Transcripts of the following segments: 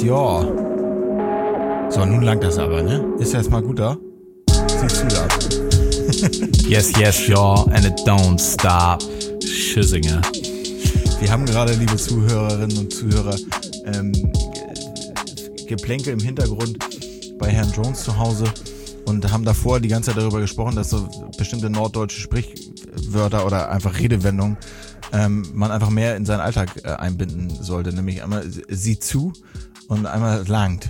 ja. So, nun langt das aber, ne? Ist jetzt mal gut da? Siehst du da? Yes, y'all, and it don't stop. Schüssinger. Wir haben gerade, liebe Zuhörerinnen und Zuhörer, Geplänkel im Hintergrund bei Herrn Jones zu Hause und haben davor die ganze Zeit darüber gesprochen, dass so bestimmte norddeutsche Sprichwörter oder einfach Redewendungen man einfach mehr in seinen Alltag einbinden sollte. Nämlich einmal sieh zu und einmal langt.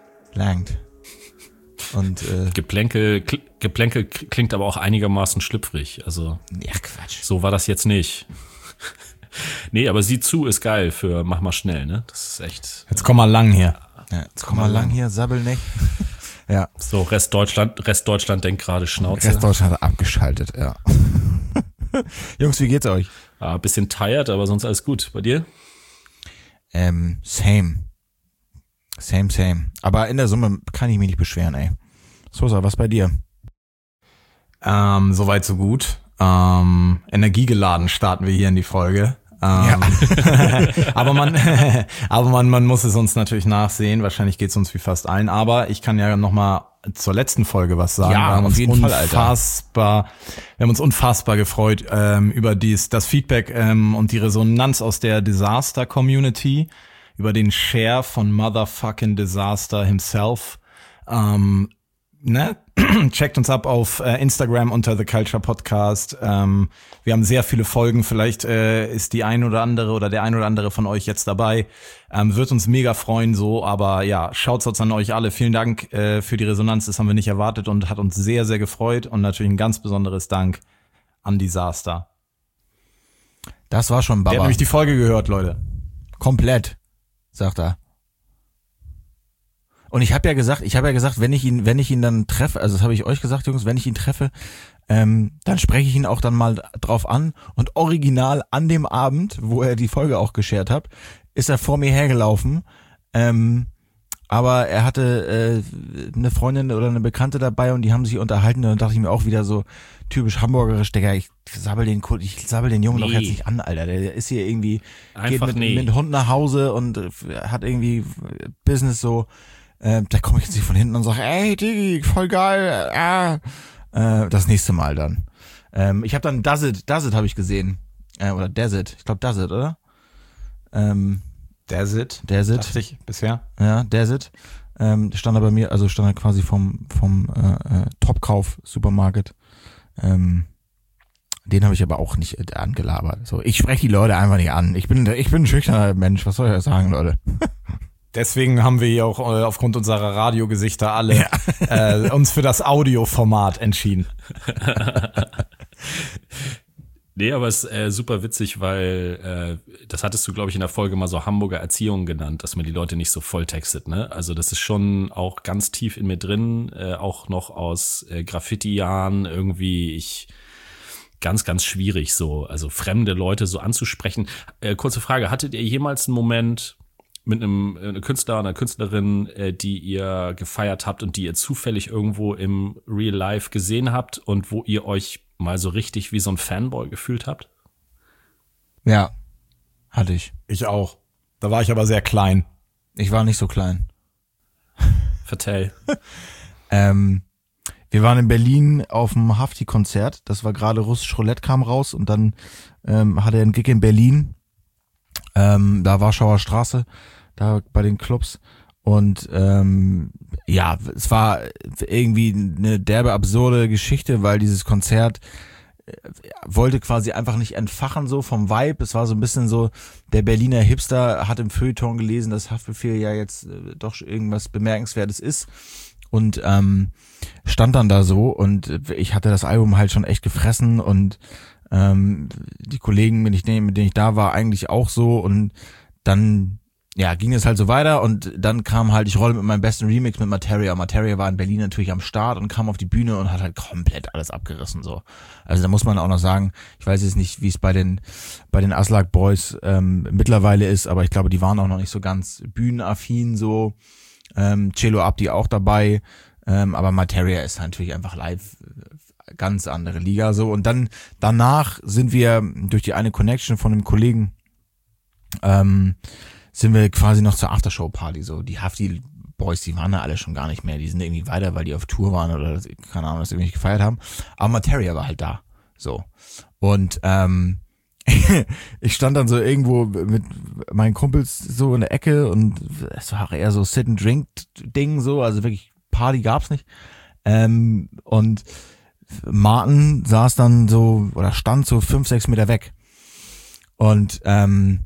Und Geplänkel klingt aber auch einigermaßen schlüpfrig. Also ja, Quatsch. So war das jetzt nicht. Nee, aber sieh zu ist geil für mach mal schnell, ne? Das ist echt. Jetzt komm mal lang hier. Ja, jetzt komm mal lang hier, sabbel nicht. Ja. So, Rest Deutschland denkt gerade Schnauze. Rest Deutschland hat abgeschaltet, ja. Jungs, wie geht's euch? Bisschen tired, aber sonst alles gut. Bei dir? Same. Aber in der Summe kann ich mich nicht beschweren, ey. Sosa, was bei dir? Soweit so gut. Energiegeladen starten wir hier in die Folge. Ja. aber man muss es uns natürlich nachsehen. Wahrscheinlich geht's uns wie fast allen. Aber ich kann ja noch mal zur letzten Folge was sagen. Ja, auf jeden Fall, Alter. Wir haben uns unfassbar gefreut über das Feedback und die Resonanz aus der Disaster-Community, über den Share von Motherfucking Disaster himself. Checkt uns ab auf Instagram unter The Culture Podcast. Wir haben sehr viele Folgen. Vielleicht ist die ein oder andere oder der ein oder andere von euch jetzt dabei. Wird uns mega freuen so. Aber ja, Shoutouts an euch alle. Vielen Dank für die Resonanz. Das haben wir nicht erwartet und hat uns sehr, sehr gefreut. Und natürlich ein ganz besonderes Dank an Disaster. Das war schon Baba. Der hat nämlich die Folge gehört, Leute. Komplett, sagt er. Und ich habe ja gesagt, wenn ich ihn dann treffe, also das habe ich euch gesagt, Jungs, wenn ich ihn treffe, dann spreche ich ihn auch dann mal drauf an und original an dem Abend, wo er die Folge auch geshared hat, ist er vor mir hergelaufen, aber er hatte eine Freundin oder eine Bekannte dabei und die haben sich unterhalten und dann dachte ich mir auch wieder so typisch hamburgerisch, Digga, ich sabbel den Jungen doch jetzt nicht an, Alter, der ist hier irgendwie, einfach geht mit Hund nach Hause und hat irgendwie Business so. Da komme ich jetzt nicht von hinten und sage, ey, Digi, voll geil. Das nächste Mal dann. Ich habe dann Does It habe ich gesehen. Oder Desert. Ich glaube Does It, oder? Desert. Dachte ich bisher. Ja, Desert. Stand da bei mir, also stand da quasi vom Topkauf-Supermarkt. Den habe ich aber auch nicht angelabert. So, ich spreche die Leute einfach nicht an. Ich bin ein schüchterner Mensch. Was soll ich sagen, Leute? Deswegen haben wir hier auch aufgrund unserer Radiogesichter alle uns für das Audioformat entschieden. Nee, aber es ist super witzig, weil das hattest du, glaube ich, in der Folge mal so Hamburger Erziehung genannt, dass man die Leute nicht so volltextet, ne? Also das ist schon auch ganz tief in mir drin, auch noch aus Graffiti-Jahren irgendwie ganz, ganz schwierig so, also fremde Leute so anzusprechen. Kurze Frage, hattet ihr jemals einen Moment mit einem Künstler oder einer Künstlerin, die ihr gefeiert habt und die ihr zufällig irgendwo im Real Life gesehen habt und wo ihr euch mal so richtig wie so ein Fanboy gefühlt habt? Ja, hatte ich. Ich auch. Da war ich aber sehr klein. Ich war nicht so klein. Vertell. Wir waren in Berlin auf dem Hafti-Konzert. Das war gerade Russisch Roulette kam raus und dann hatte er einen Gig in Berlin. Da Warschauer Straße, da bei den Clubs und ja, es war irgendwie eine derbe absurde Geschichte, weil dieses Konzert wollte quasi einfach nicht entfachen so vom Vibe. Es war so ein bisschen so, der Berliner Hipster hat im Feuilleton gelesen, dass Haftbefehl ja jetzt doch irgendwas Bemerkenswertes ist und stand dann da so und ich hatte das Album halt schon echt gefressen und die Kollegen, mit denen ich da war, eigentlich auch so und dann ja, ging es halt so weiter und dann kam halt, ich rolle mit meinem besten Remix mit Materia. Materia war in Berlin natürlich am Start und kam auf die Bühne und hat halt komplett alles abgerissen so. Also da muss man auch noch sagen, ich weiß jetzt nicht, wie es bei den Aslak Boys mittlerweile ist, aber ich glaube, die waren auch noch nicht so ganz bühnenaffin so. Celo Abdi auch dabei, aber Materia ist natürlich einfach live ganz andere Liga so und dann danach sind wir durch die eine Connection von einem Kollegen sind wir quasi noch zur Aftershow-Party, so. Die Hafti-Boys, die waren da alle schon gar nicht mehr. Die sind irgendwie weiter, weil die auf Tour waren oder, keine Ahnung, das irgendwie nicht gefeiert haben. Aber Materia war halt da, so. Und, ich stand dann so irgendwo mit meinen Kumpels so in der Ecke und es war eher so Sit-and-Drink-Ding so, also wirklich Party gab's nicht. Und Martin saß dann so oder stand so 5, 6 Meter weg. Und dann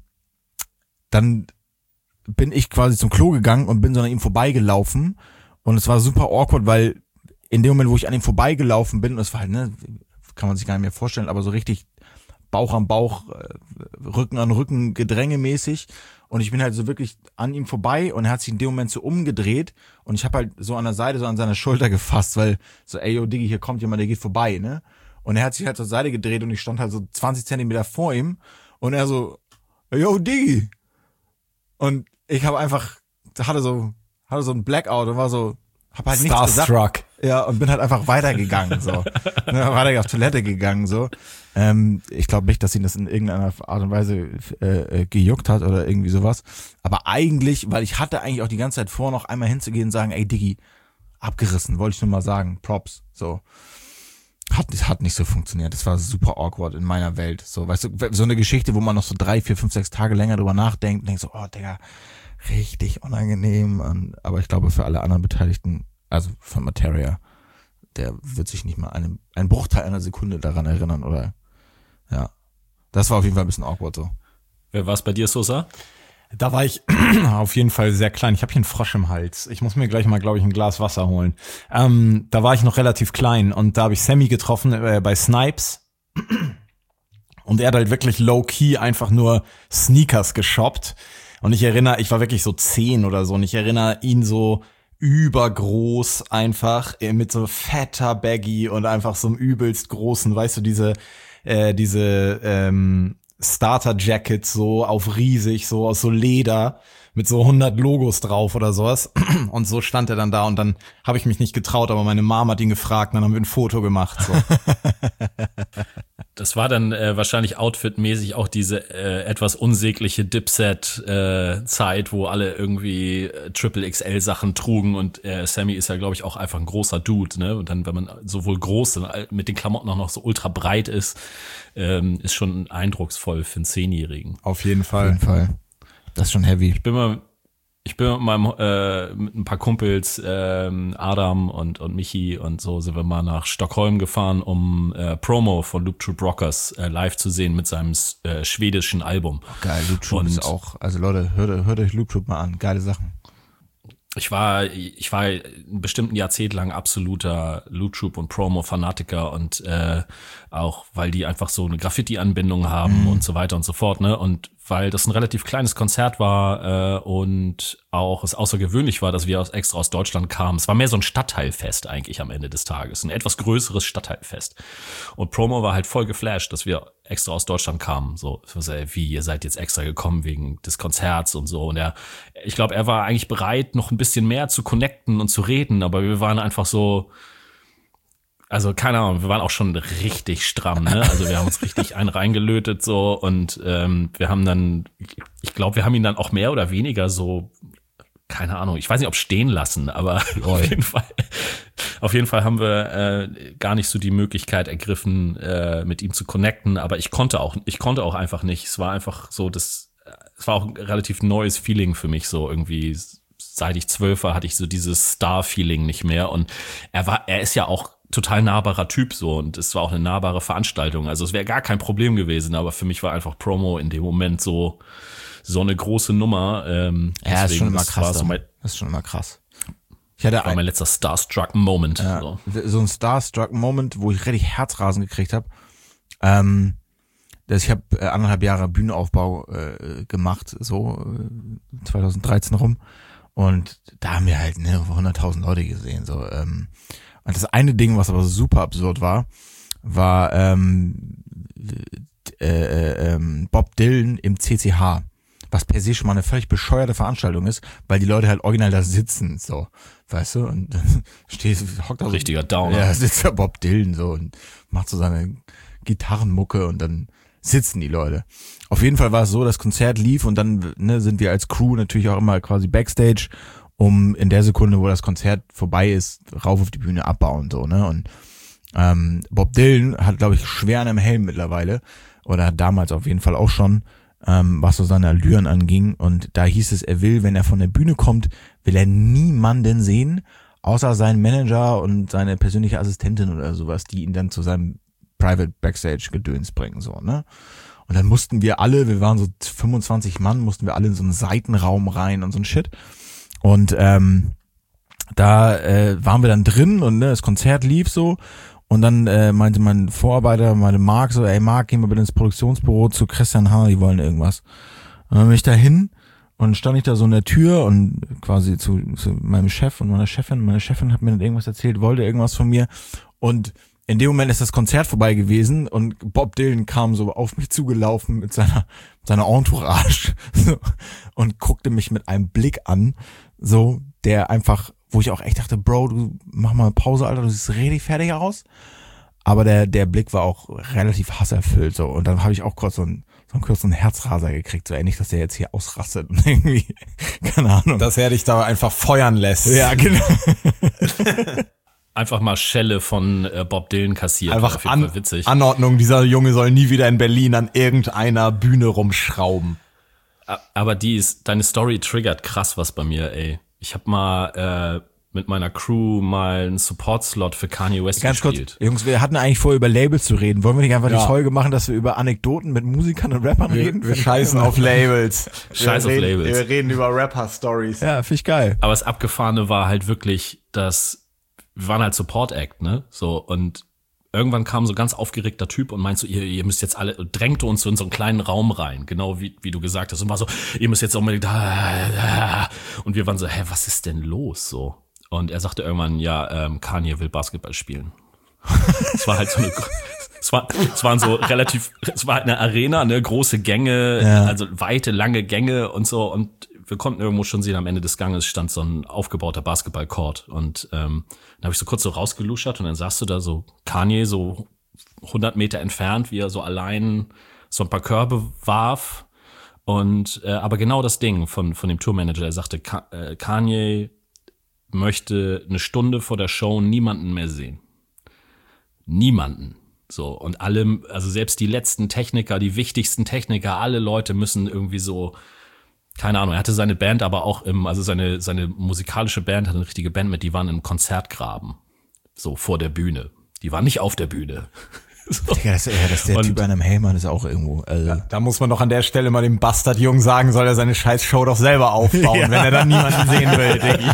bin ich quasi zum Klo gegangen und bin so an ihm vorbeigelaufen. Und es war super awkward, weil in dem Moment, wo ich an ihm vorbeigelaufen bin, und es war halt, ne, kann man sich gar nicht mehr vorstellen, aber so richtig Bauch an Bauch, Rücken an Rücken, gedrängemäßig. Und ich bin halt so wirklich an ihm vorbei und er hat sich in dem Moment so umgedreht und ich habe halt so an der Seite so an seiner Schulter gefasst, weil so, ey, yo, Diggi, hier kommt jemand, der geht vorbei, ne? Und er hat sich halt zur Seite gedreht und ich stand halt so 20 Zentimeter vor ihm und er so, yo, Diggi. Und ich habe einfach, hatte so ein Blackout und war so, hab halt nichts gesagt. Starstruck. Ja, und bin halt einfach weitergegangen, so. Weiter auf Toilette gegangen, so. Ich glaube nicht, dass ihn das in irgendeiner Art und Weise gejuckt hat oder irgendwie sowas. Aber eigentlich, weil ich hatte eigentlich auch die ganze Zeit vor, noch einmal hinzugehen und sagen, ey Diggi, abgerissen, wollte ich nur mal sagen, Props, so. Hat nicht so funktioniert. Das war super awkward in meiner Welt. So, weißt du, so eine Geschichte, wo man noch so 3, 4, 5, 6 Tage länger drüber nachdenkt und denkt so, oh Digga, richtig unangenehm. Aber ich glaube, für alle anderen Beteiligten, also von Materia, der wird sich nicht mal einen Bruchteil einer Sekunde daran erinnern, oder? Ja. Das war auf jeden Fall ein bisschen awkward so. Wer war es bei dir, Sosa? Da war ich auf jeden Fall sehr klein. Ich habe hier einen Frosch im Hals. Ich muss mir gleich mal, glaube ich, ein Glas Wasser holen. Da war ich noch relativ klein und da habe ich Sammy getroffen bei Snipes. Und er hat halt wirklich low-key einfach nur Sneakers geshoppt. Und ich erinnere, ich war wirklich so 10 oder so und ich erinnere ihn so übergroß einfach mit so fetter Baggy und einfach so einem übelst großen, weißt du, diese Starter-Jackets so auf riesig, so aus so Leder mit so 100 Logos drauf oder sowas. Und so stand er dann da und dann habe ich mich nicht getraut, aber meine Mom hat ihn gefragt und dann haben wir ein Foto gemacht. So. Das war dann wahrscheinlich outfitmäßig auch diese etwas unsägliche Dipset-Zeit, wo alle irgendwie XXL-Sachen trugen und Sammy ist ja, glaube ich, auch einfach ein großer Dude, ne? Und dann, wenn man sowohl groß und mit den Klamotten auch noch so ultra breit ist schon eindrucksvoll für einen 10-Jährigen. Auf jeden Fall. Auf jeden Fall. Das ist schon heavy. Ich bin mit ein paar Kumpels, Adam und Michi und so sind wir mal nach Stockholm gefahren, um Promo von Loop Troop Rockers live zu sehen mit seinem schwedischen Album. Geil, Loop Troop ist auch, also Leute, hört euch Loop Troop mal an, geile Sachen. Ich war einen bestimmten Jahrzehnt lang absoluter Loop Troop und Promo-Fanatiker und auch, weil die einfach so eine Graffiti-Anbindung haben und so weiter und so fort, ne? Und weil das ein relativ kleines Konzert war und auch es außergewöhnlich war, dass wir extra aus Deutschland kamen. Es war mehr so ein Stadtteilfest eigentlich am Ende des Tages, ein etwas größeres Stadtteilfest. Und Promo war halt voll geflasht, dass wir extra aus Deutschland kamen. So, wie, ihr seid jetzt extra gekommen wegen des Konzerts und so. Und ich glaube, er war eigentlich bereit, noch ein bisschen mehr zu connecten und zu reden, aber wir waren einfach so, also keine Ahnung, wir waren auch schon richtig stramm, ne? Also wir haben uns richtig einen reingelötet so und wir haben dann, ich glaube, wir haben ihn dann auch mehr oder weniger so, keine Ahnung, ich weiß nicht, ob stehen lassen, aber auf jeden Fall haben wir gar nicht so die Möglichkeit ergriffen, mit ihm zu connecten, aber ich konnte auch einfach nicht. Es war einfach so, es war auch ein relativ neues Feeling für mich, so irgendwie, seit ich 12 war, hatte ich so dieses Star-Feeling nicht mehr und er ist ja auch total nahbarer Typ so und es war auch eine nahbare Veranstaltung. Also es wäre gar kein Problem gewesen, aber für mich war einfach Promo in dem Moment so eine große Nummer. Ja, ist schon immer krass. Das ist schon immer krass. Das war mein letzter Starstruck-Moment. Ja, so ein Starstruck-Moment, wo ich richtig Herzrasen gekriegt habe. Ich habe 1,5 Jahre Bühnenaufbau gemacht, so 2013 rum. Und da haben wir halt 100.000 Leute gesehen. So. Und das eine Ding, was aber super absurd war Bob Dylan im CCH. Was per se schon mal eine völlig bescheuerte Veranstaltung ist, weil die Leute halt original da sitzen, so, weißt du, und dann hockt da so, richtiger Downer. Ja, sitzt da Bob Dylan so und macht so seine Gitarrenmucke und dann sitzen die Leute. Auf jeden Fall war es so, das Konzert lief und dann sind wir als Crew natürlich auch immer quasi Backstage, um in der Sekunde, wo das Konzert vorbei ist, rauf auf die Bühne abbauen so, ne? Und Bob Dylan hat, glaube ich, schwer an einem Helm mittlerweile oder hat damals auf jeden Fall auch schon, was so seine Allüren anging. Und da hieß es, er will, wenn er von der Bühne kommt, will er niemanden sehen, außer seinen Manager und seine persönliche Assistentin oder sowas, die ihn dann zu seinem Private Backstage Gedöns bringen, so, ne? Und dann mussten wir alle, wir waren so 25 Mann, mussten wir alle in so einen Seitenraum rein und so ein Shit. Und da waren wir dann drin und das Konzert lief so. Und dann meinte mein Vorarbeiter, meinte Marc so, ey Marc, geh mal bitte ins Produktionsbüro zu Christian Hanna, die wollen irgendwas. Und dann bin ich da hin und stand ich da so in der Tür und quasi zu meinem Chef und meiner Chefin. Meine Chefin hat mir dann irgendwas erzählt, wollte irgendwas von mir. Und in dem Moment ist das Konzert vorbei gewesen und Bob Dylan kam so auf mich zugelaufen mit seiner Entourage so, und guckte mich mit einem Blick an, so, der einfach, wo ich auch echt dachte, Bro, du mach mal Pause, Alter, du siehst richtig fertig aus. Aber der Blick war auch relativ hasserfüllt, so. Und dann habe ich auch kurz so einen Herzraser gekriegt, so ähnlich, dass der jetzt hier ausrastet und irgendwie, keine Ahnung. Dass er dich da einfach feuern lässt. Ja, genau. Einfach mal Schelle von Bob Dylan kassiert. Einfach auf jeden Fall witzig. Anordnung, dieser Junge soll nie wieder in Berlin an irgendeiner Bühne rumschrauben. Aber deine Story triggert krass was bei mir, ey. Ich habe mal mit meiner Crew mal einen Support-Slot für Kanye West gespielt. Kurz, Jungs, wir hatten eigentlich vor, über Labels zu reden. Wollen wir nicht einfach die Folge machen, dass wir über Anekdoten mit Musikern und Rappern reden? Wir scheißen auf Labels. Scheiß auf Labels. Wir reden über Rapper-Stories. Ja, finde ich geil. Aber das Abgefahrene war halt wirklich, dass wir waren halt Support-Act, ne? So, und irgendwann kam so ein ganz aufgeregter Typ und meint so, ihr müsst jetzt alle, drängte uns so in so einen kleinen Raum rein, genau wie du gesagt hast, und war so, ihr müsst jetzt unbedingt und wir waren so, was ist denn los, so? Und er sagte irgendwann, ja, Kanye will Basketball spielen. Es war halt so es waren so relativ, es war halt eine Arena, ne, große Gänge, also weite, lange Gänge und so, und wir konnten irgendwo schon sehen, am Ende des Ganges stand so ein aufgebauter Basketballcourt, und dann habe ich so kurz so rausgeluschert und dann sahst du da so Kanye so 100 Meter entfernt, wie er so allein so ein paar Körbe warf, und aber genau das Ding von dem Tourmanager, er sagte, Kanye möchte eine Stunde vor der Show niemanden mehr sehen. Niemanden. So, und alle, also selbst die letzten Techniker, die wichtigsten Techniker, alle Leute müssen irgendwie so, keine Ahnung, er hatte seine Band aber auch also seine musikalische Band hatte eine richtige Band mit, die waren im Konzertgraben. So vor der Bühne. Die waren nicht auf der Bühne. So. Ja, dass der Typ an einem Helm hat, ist auch irgendwo. Also. Ja, da muss man doch an der Stelle mal dem Bastardjungen sagen, soll er seine scheiß Show doch selber aufbauen, wenn er dann niemanden sehen will, Diggi.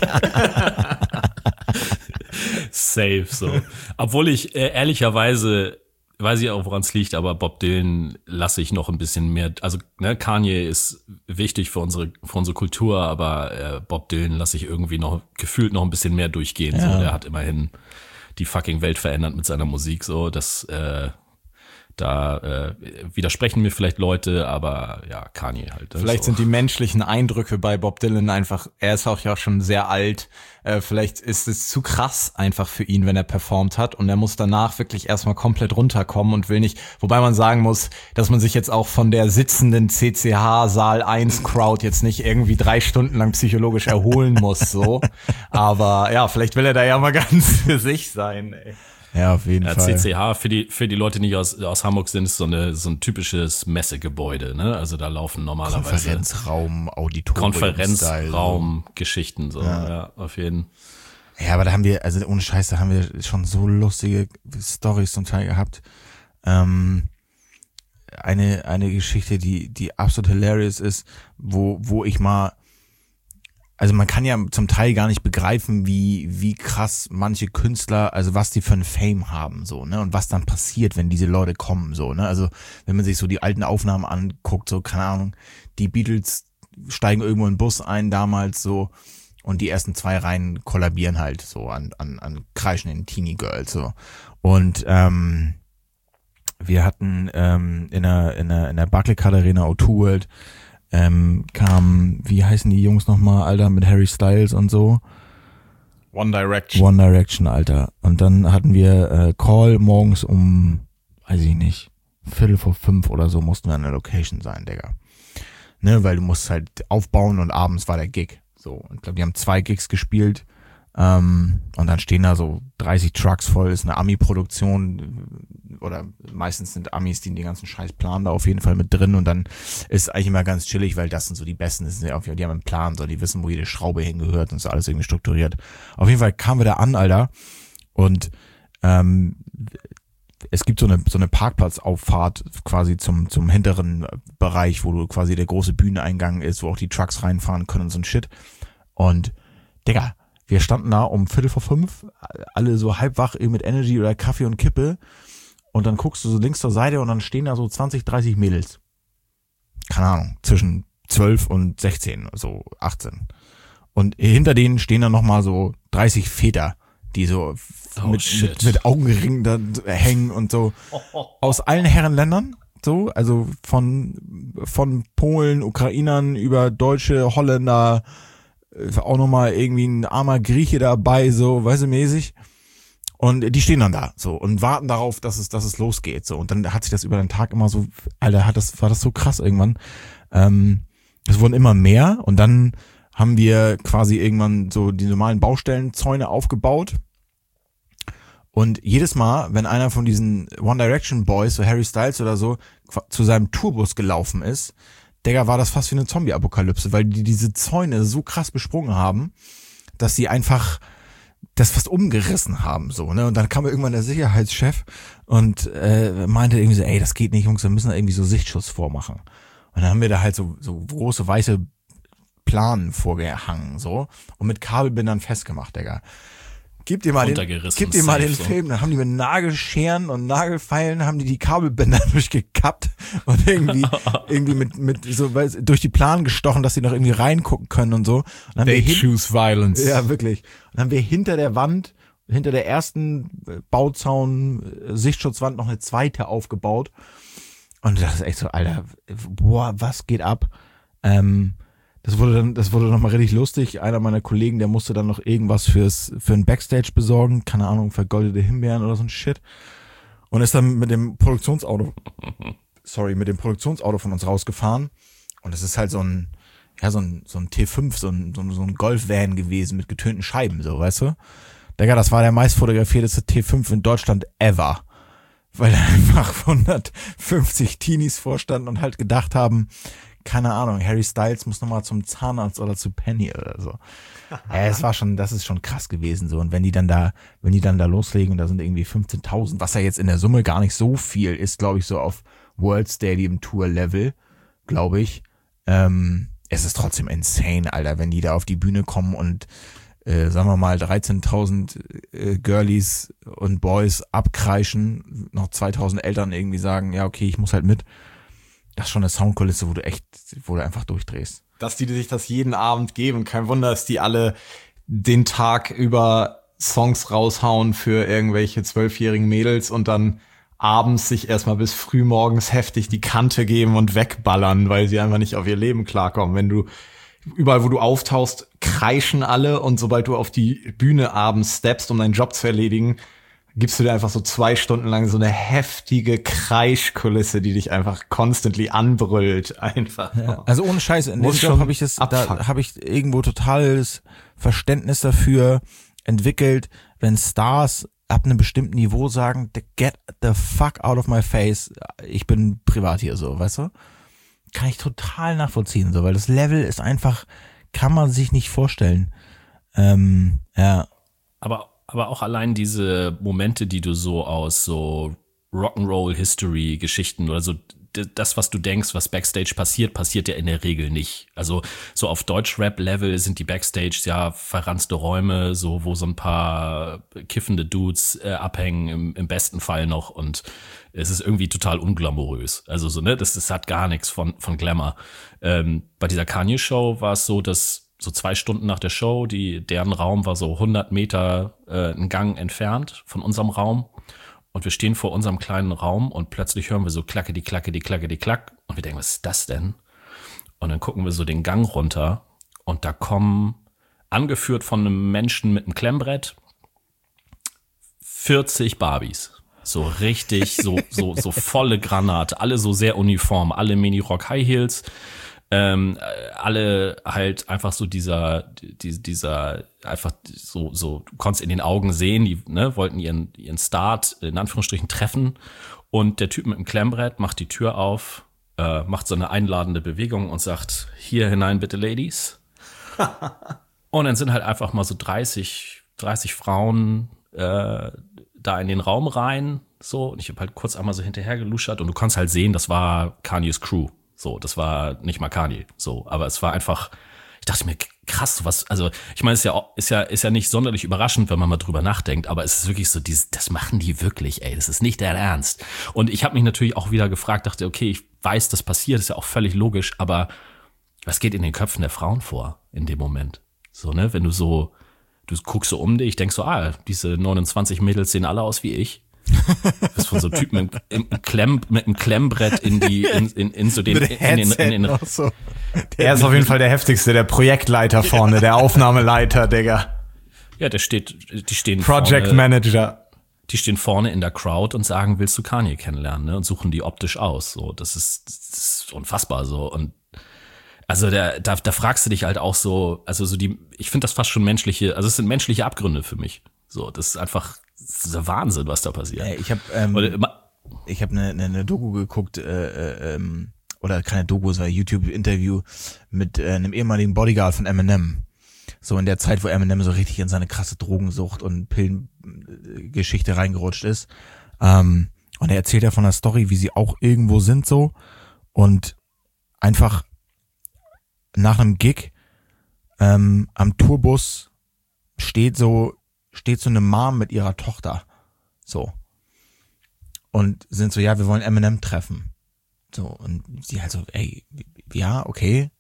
Safe, so. Obwohl ich ehrlicherweise, weiß ich auch, woran es liegt, aber Bob Dylan lasse ich noch ein bisschen mehr, also ne, Kanye ist wichtig für unsere Kultur, aber Bob Dylan lasse ich irgendwie noch gefühlt noch ein bisschen mehr durchgehen. Ja. So, der hat immerhin die fucking Welt verändert mit seiner Musik, so, das da widersprechen mir vielleicht Leute, aber ja, Kanye halt. Vielleicht sind die menschlichen Eindrücke bei Bob Dylan einfach, er ist auch ja schon sehr alt, vielleicht ist es zu krass einfach für ihn, wenn er performt hat, und er muss danach wirklich erstmal komplett runterkommen und will nicht, wobei man sagen muss, dass man sich jetzt auch von der sitzenden CCH Saal 1 Crowd jetzt nicht irgendwie 3 Stunden lang psychologisch erholen muss, so. Aber ja, vielleicht will er da ja mal ganz für sich sein, ey. Ja, auf jeden Fall. CCH, für die Leute, die nicht aus Hamburg sind, ist so ein typisches Messegebäude, ne? Also da laufen normalerweise Konferenzraum, Auditorium, Konferenzraum, Geschichten, so, ja, auf jeden. Ja, aber da haben wir, also ohne Scheiß, da haben wir schon so lustige Storys zum Teil gehabt. Eine Geschichte, die absolut hilarious ist, wo ich mal, also man kann ja zum Teil gar nicht begreifen, wie krass manche Künstler, also was die für ein Fame haben, so, ne, und was dann passiert, wenn diese Leute kommen, so, ne, also wenn man sich so die alten Aufnahmen anguckt, so, keine Ahnung, die Beatles steigen irgendwo in den Bus ein damals, so, und die ersten 2 Reihen kollabieren halt, so, an kreischenden Teenie Girls, so, und, wir hatten, in der Barclaycard Arena O2 World, kam, wie heißen die Jungs nochmal, Alter, mit Harry Styles und so? One Direction. One Direction, Alter. Und dann hatten wir Call morgens um, weiß ich nicht, 4:45 oder so mussten wir an der Location sein, Digga. Ne, weil du musst halt aufbauen und abends war der Gig. So, und ich glaube, die haben 2 Gigs gespielt. Und dann stehen da so 30 Trucks voll, ist eine Ami-Produktion oder meistens sind Amis, die den ganzen Scheiß planen, da auf jeden Fall mit drin und dann ist eigentlich immer ganz chillig, weil das sind so die Besten, das sind ja, die haben einen Plan, so, die wissen, wo jede Schraube hingehört und ist alles irgendwie strukturiert. Auf jeden Fall kamen wir da an, Alter, und es gibt so eine Parkplatzauffahrt quasi zum hinteren Bereich, wo du quasi der große Bühneneingang ist, wo auch die Trucks reinfahren können und so ein Shit. Und, Digga, wir standen da um 4:45, alle so halb wach mit Energy oder Kaffee und Kippe. Und dann guckst du so links zur Seite und dann stehen da so 20, 30 Mädels. Keine Ahnung, zwischen 12 und 16, so 18. Und hinter denen stehen dann nochmal so 30 Väter, die so mit Augenringen da hängen und so. Aus allen Herrenländern. So, also von Polen, Ukrainern über Deutsche, Holländer, auch nochmal irgendwie ein armer Grieche dabei, so, weißt du, mäßig. Und die stehen dann da, so, und warten darauf, dass es losgeht, so. Und dann hat sich das über den Tag immer so, Alter, war das so krass irgendwann. Es wurden immer mehr und dann haben wir quasi irgendwann so die normalen Baustellenzäune aufgebaut. Und jedes Mal, wenn einer von diesen One Direction Boys, so Harry Styles oder so, zu seinem Tourbus gelaufen ist, Digga, war das fast wie eine Zombie-Apokalypse, weil die diese Zäune so krass besprungen haben, dass sie einfach das fast umgerissen haben, so, ne? Und dann kam irgendwann der Sicherheitschef und meinte irgendwie so, ey, das geht nicht, Jungs, wir müssen da irgendwie so Sichtschutz vormachen. Und dann haben wir da halt so große weiße Planen vorgehangen, so, und mit Kabelbindern festgemacht, Digga. Gib dir mal den Film, dann haben die mit Nagelscheren und Nagelfeilen haben die Kabelbänder durchgekappt und irgendwie mit so durch die Planen gestochen, dass sie noch irgendwie reingucken können und so. Und dann They choose violence. Ja, wirklich. Und dann haben wir hinter der Wand, hinter der ersten Bauzaun, Sichtschutzwand noch eine zweite aufgebaut. Und das ist echt so, Alter, boah, was geht ab? Das wurde noch mal richtig lustig. Einer meiner Kollegen, der musste dann noch irgendwas für ein Backstage besorgen. Keine Ahnung, vergoldete Himbeeren oder so ein Shit. Und ist dann mit dem Produktionsauto von uns rausgefahren. Und es ist halt so ein T5, so ein Golfvan gewesen mit getönten Scheiben, so, weißt du? Digga, das war der meist fotografierteste T5 in Deutschland ever. Weil da einfach 150 Teenies vorstanden und halt gedacht haben, keine Ahnung, Harry Styles muss nochmal zum Zahnarzt oder zu Penny oder so. Das ist schon krass gewesen, so. Und wenn die dann da loslegen und da sind irgendwie 15.000, was ja jetzt in der Summe gar nicht so viel ist, glaube ich, so auf World Stadium Tour Level, glaube ich. Es ist trotzdem insane, Alter, wenn die da auf die Bühne kommen und, sagen wir mal, 13.000 Girlies und Boys abkreischen, noch 2.000 Eltern irgendwie sagen, ja, okay, ich muss halt mit. Das ist schon eine Soundkulisse, wo du einfach durchdrehst. Dass die sich das jeden Abend geben. Kein Wunder, dass die alle den Tag über Songs raushauen für irgendwelche 12-jährigen Mädels und dann abends sich erstmal bis frühmorgens heftig die Kante geben und wegballern, weil sie einfach nicht auf ihr Leben klarkommen. Wenn du überall, wo du auftauchst, kreischen alle und sobald du auf die Bühne abends steppst, um deinen Job zu erledigen, gibst du dir einfach so 2 Stunden lang so eine heftige Kreischkulisse, die dich einfach constantly anbrüllt, einfach. Ja. Also ohne Scheiß, in dem Job habe ich irgendwo totales Verständnis dafür entwickelt, wenn Stars ab einem bestimmten Niveau sagen, get the fuck out of my face, ich bin privat hier, so, weißt du? Kann ich total nachvollziehen, so, weil das Level ist einfach, kann man sich nicht vorstellen. Ja. Aber auch allein diese Momente, die du so aus so Rock'n'Roll-History-Geschichten oder so, das, was du denkst, was Backstage passiert ja in der Regel nicht. Also so auf Deutsch-Rap-Level sind die Backstage ja verranzte Räume, so wo so ein paar kiffende Dudes abhängen, im besten Fall noch, und es ist irgendwie total unglamourös. Also so, ne, das hat gar nichts von Glamour. Bei dieser Kanye-Show war es so, dass so 2 Stunden nach der Show, deren Raum war so 100 Meter einen Gang entfernt von unserem Raum. Und wir stehen vor unserem kleinen Raum und plötzlich hören wir so klackedi, klackedi, klackedi, klack. Und wir denken, was ist das denn? Und dann gucken wir so den Gang runter und da kommen, angeführt von einem Menschen mit einem Klemmbrett, 40 Barbies. So richtig, so volle Granate, alle so sehr uniform, alle Minirock High Heels, alle halt einfach so dieser einfach so, du konntest in den Augen sehen, die wollten ihren Start in Anführungsstrichen treffen und der Typ mit dem Klemmbrett macht die Tür auf, macht so eine einladende Bewegung und sagt, hier hinein bitte Ladies. Und dann sind halt einfach mal so 30 Frauen da in den Raum rein, so, und ich habe halt kurz einmal so hinterher geluschert und du konntest halt sehen, das war Kanyes Crew. So, das war nicht mal Kanye, so, aber es war einfach, ich dachte mir, krass, was, also, ich meine, es ist ja nicht sonderlich überraschend, wenn man mal drüber nachdenkt, aber es ist wirklich so, das machen die wirklich, ey, das ist nicht der Ernst. Und ich habe mich natürlich auch wieder gefragt, dachte, okay, ich weiß, das passiert, ist ja auch völlig logisch, aber was geht in den Köpfen der Frauen vor in dem Moment? So, ne, wenn du guckst so um dich, denkst so, diese 29 Mädels sehen alle aus wie ich. Das ist von so einem Typen mit einem Klemmbrett in so den, so. Er ist auf jeden Fall der heftigste, der Projektleiter vorne, der Aufnahmeleiter, Digga. Ja, die stehen Project vorne, Manager. Die stehen vorne in der Crowd und sagen, willst du Kanye kennenlernen, ne? Und suchen die optisch aus. So, das ist unfassbar so. Und also da fragst du dich halt auch so, also so ich finde das fast schon es sind menschliche Abgründe für mich. So, das ist einfach, das ist der Wahnsinn, was da passiert. Ich habe eine Doku geguckt, oder keine Doku, es war ein YouTube-Interview mit einem ehemaligen Bodyguard von Eminem. So in der Zeit, wo Eminem so richtig in seine krasse Drogensucht und Pillengeschichte reingerutscht ist. Und er erzählt ja von der Story, wie sie auch irgendwo sind so und einfach nach einem Gig am Tourbus steht so eine Mom mit ihrer Tochter. So. Und sind so, ja, wir wollen Eminem treffen. So, und sie halt so, ey, ja, okay,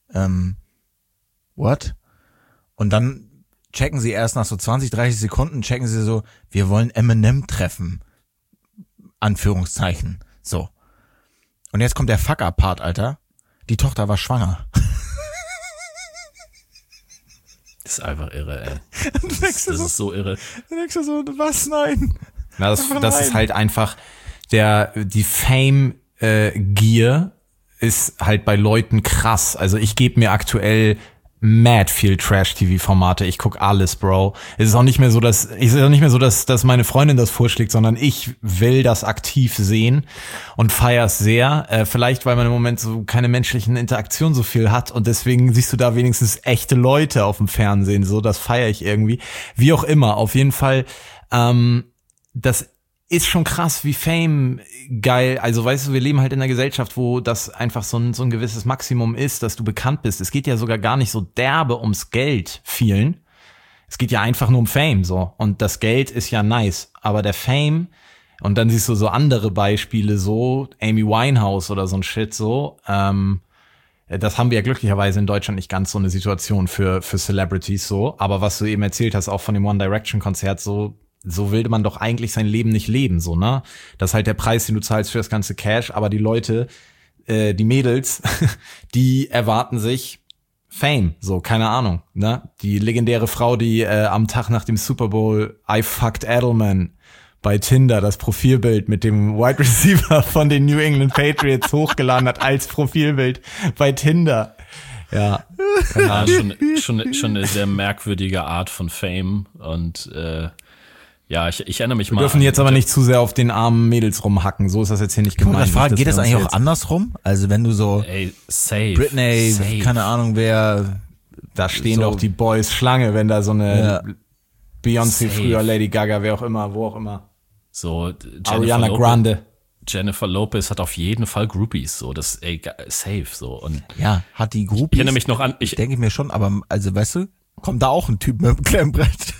what? Und dann checken sie erst nach so 20, 30 Sekunden, checken sie so, wir wollen Eminem treffen. Anführungszeichen. So. Und jetzt kommt der Fuck-Up-Part, Alter. Die Tochter war schwanger. Das ist einfach irre, ey. Das ist so irre. Dann denkst du so, was? Nein. Na, das ist halt einfach die Fame-Gier ist halt bei Leuten krass. Also ich gebe mir aktuell mad viel Trash-TV-Formate. Ich guck alles, Bro. Es ist auch nicht mehr so, dass meine Freundin das vorschlägt, sondern ich will das aktiv sehen und feier's sehr. Vielleicht, weil man im Moment so keine menschlichen Interaktionen so viel hat und deswegen siehst du da wenigstens echte Leute auf dem Fernsehen. So, das feiere ich irgendwie. Wie auch immer, auf jeden Fall, das ist schon krass, wie Fame geil, also weißt du, wir leben halt in einer Gesellschaft, wo das einfach so ein gewisses Maximum ist, dass du bekannt bist. Es geht ja sogar gar nicht so derbe ums Geld vielen. Es geht ja einfach nur um Fame, so. Und das Geld ist ja nice. Aber der Fame, und dann siehst du so andere Beispiele, so Amy Winehouse oder so ein Shit, so, das haben wir ja glücklicherweise in Deutschland nicht ganz so eine Situation für Celebrities, so. Aber was du eben erzählt hast, auch von dem One Direction Konzert, so will man doch eigentlich sein Leben nicht leben, so, ne? Das ist halt der Preis, den du zahlst für das ganze Cash, aber die Leute, die Mädels, die erwarten sich Fame, so, keine Ahnung, ne? Die legendäre Frau, die am Tag nach dem Super Bowl I fucked Edelman bei Tinder das Profilbild mit dem Wide Receiver von den New England Patriots hochgeladen hat als Profilbild bei Tinder. Ja. Schon eine sehr merkwürdige Art von Fame und ja, ich erinnere mich mal. Wir dürfen jetzt aber nicht zu sehr auf den armen Mädels rumhacken. So ist das jetzt hier nicht gemeint. Geht das eigentlich auch andersrum? Also wenn du so safe, Britney, keine Ahnung wer, da stehen doch die Boys Schlange, wenn da so eine Beyoncé, früher Lady Gaga, wer auch immer, wo auch immer. So Ariana Grande. Jennifer Lopez hat auf jeden Fall Groupies, so das safe so und ja, hat die Groupies. Ich erinnere mich noch an, denke mir schon, aber also weißt du, kommt da auch ein Typ mit dem Klemmbrett?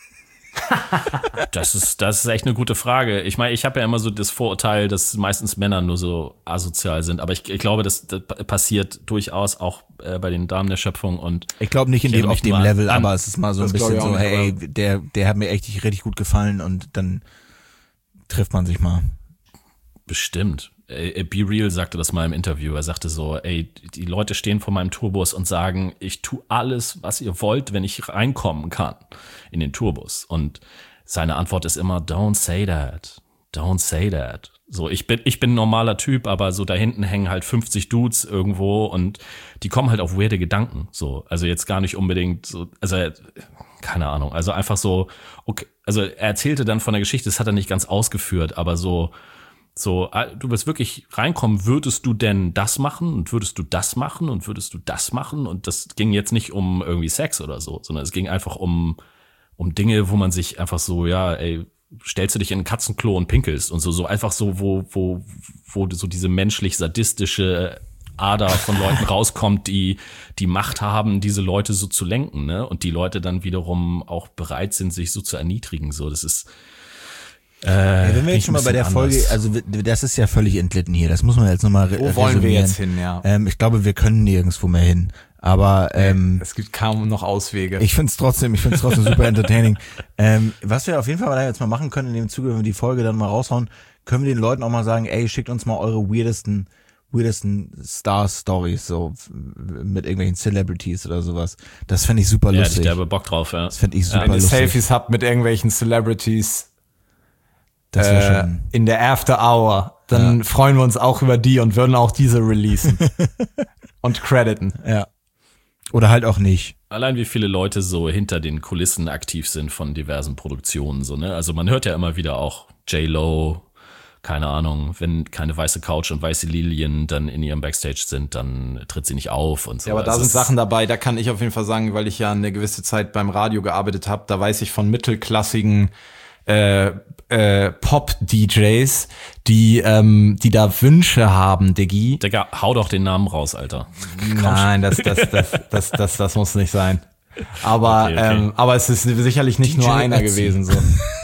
Das ist echt eine gute Frage. Ich meine, ich habe ja immer so das Vorurteil, dass meistens Männer nur so asozial sind, aber ich glaube, das passiert durchaus auch bei den Damen der Schöpfung und ich glaube nicht auf dem Level, aber es ist mal so ein bisschen so, hey, der hat mir echt richtig gut gefallen und dann trifft man sich mal. Bestimmt. Be Real sagte das mal im Interview. Er sagte so, ey, die Leute stehen vor meinem Tourbus und sagen, ich tue alles, was ihr wollt, wenn ich reinkommen kann in den Tourbus. Und seine Antwort ist immer, don't say that. don't say that. So, ich bin ein normaler Typ, aber so da hinten hängen halt 50 Dudes irgendwo und die kommen halt auf weirde Gedanken. So, also jetzt gar nicht unbedingt so, also keine Ahnung, also einfach so, okay, also er erzählte dann von der Geschichte, das hat er nicht ganz ausgeführt, aber so, du wirst wirklich reinkommen, würdest du denn das machen und würdest du das machen und würdest du das machen? Und das ging jetzt nicht um irgendwie Sex oder so, sondern es ging einfach um Dinge, wo man sich einfach so, ja, ey, stellst du dich in ein Katzenklo und pinkelst und so einfach so, wo so diese menschlich-sadistische Ader von Leuten rauskommt, die Macht haben, diese Leute so zu lenken, ne? Und die Leute dann wiederum auch bereit sind, sich so zu erniedrigen, so, das ist, wenn wir jetzt schon mal bei der Folge, also das ist ja völlig entglitten hier, das muss man jetzt nochmal resümieren. Wo wollen wir jetzt hin, ja? Ich glaube, wir können nirgendwo mehr hin. Aber es gibt kaum noch Auswege. Ich find's trotzdem super entertaining. Was wir auf jeden Fall jetzt mal machen können in dem Zuge, wenn wir die Folge dann mal raushauen, können wir den Leuten auch mal sagen, ey, schickt uns mal eure weirdesten Star-Stories, so mit irgendwelchen Celebrities oder sowas. Das fände ich super lustig. Ja, ich habe Bock drauf, ja. Das fände ich super lustig. Wenn ihr lustig. Selfies habt mit irgendwelchen Celebrities das schon in der After Hour, dann freuen wir uns auch über die und würden auch diese releasen. Und crediten. Ja. Oder halt auch nicht. Allein wie viele Leute so hinter den Kulissen aktiv sind von diversen Produktionen, so, ne? Also man hört ja immer wieder auch J-Lo, keine Ahnung, wenn keine weiße Couch und weiße Lilien dann in ihrem Backstage sind, dann tritt sie nicht auf und so. Ja, aber da sind Sachen dabei, da kann ich auf jeden Fall sagen, weil ich ja eine gewisse Zeit beim Radio gearbeitet habe, da weiß ich von mittelklassigen Pop-DJs, die da Wünsche haben, Diggi. Digga, hau doch den Namen raus, Alter. Nein, das muss nicht sein. Aber, okay. Aber es ist sicherlich nicht DJ nur einer Ötzi. gewesen, so.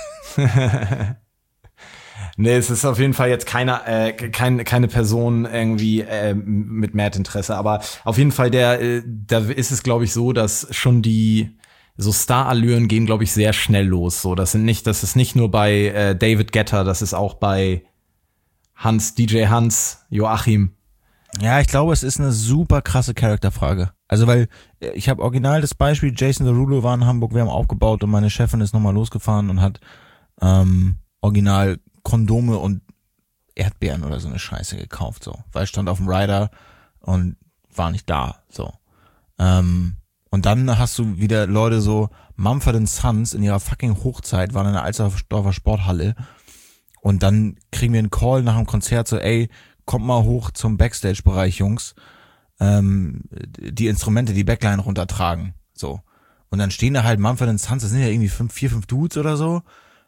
Nee, es ist auf jeden Fall jetzt keine Person irgendwie mit Mehrtinteresse, aber auf jeden Fall da ist es, glaube ich, so, dass schon die so Star-Allüren gehen, glaube ich, sehr schnell los. So, das ist nicht nur bei David Guetta, das ist auch bei DJ Hans, Joachim. Ja, ich glaube, es ist eine super krasse Charakterfrage. Also, weil ich habe original das Beispiel, Jason Derulo war in Hamburg, wir haben aufgebaut und meine Chefin ist nochmal losgefahren und hat original Kondome und Erdbeeren oder so eine Scheiße gekauft, so. Weil ich stand auf dem Rider und war nicht da, so. Und dann hast du wieder Leute so, Mumford & Sons in ihrer fucking Hochzeit waren in der Alsterdorfer Sporthalle und dann kriegen wir einen Call nach dem Konzert so, ey, kommt mal hoch zum Backstage-Bereich, Jungs, die Instrumente, die Backline runtertragen, so. Und dann stehen da halt Mumford & Sons, das sind ja irgendwie 5 Dudes oder so,